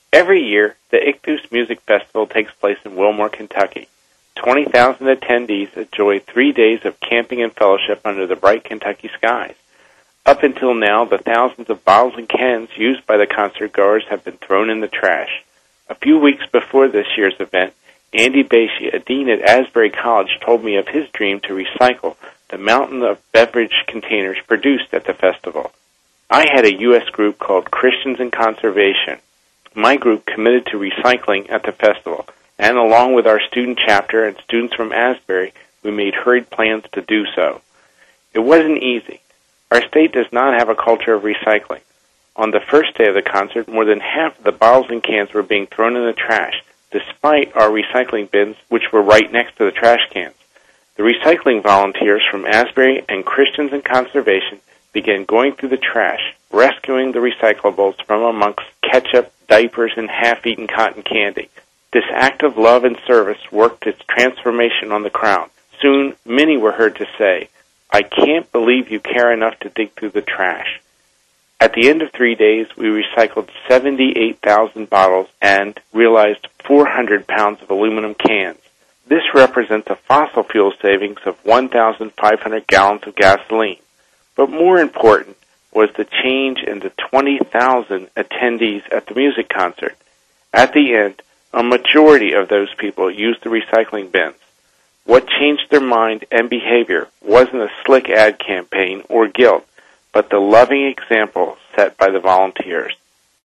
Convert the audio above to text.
Every year, the Ichthus Music Festival takes place in Wilmore, Kentucky. 20,000 attendees enjoy 3 days of camping and fellowship under the bright Kentucky skies. Up until now, the thousands of bottles and cans used by the concert goers have been thrown in the trash. A few weeks before this year's event, Andy Bashi, a dean at Asbury College, told me of his dream to recycle the mountain of beverage containers produced at the festival. I had a U.S. group called Christians in Conservation. My group committed to recycling at the festival, and along with our student chapter and students from Asbury, we made hurried plans to do so. It wasn't easy. Our state does not have a culture of recycling. On the first day of the concert, more than half of the bottles and cans were being thrown in the trash, despite our recycling bins, which were right next to the trash cans. The recycling volunteers from Asbury and Christians in Conservation began going through the trash, rescuing the recyclables from amongst ketchup, diapers, and half-eaten cotton candy. This act of love and service worked its transformation on the crowd. Soon, many were heard to say, "I can't believe you care enough to dig through the trash." At the end of 3 days, we recycled 78,000 bottles and realized 400 pounds of aluminum cans. This represents a fossil fuel savings of 1,500 gallons of gasoline. But more important was the change in the 20,000 attendees at the music concert. At the end, a majority of those people used the recycling bins. What changed their mind and behavior wasn't a slick ad campaign or guilt, but the loving example set by the volunteers.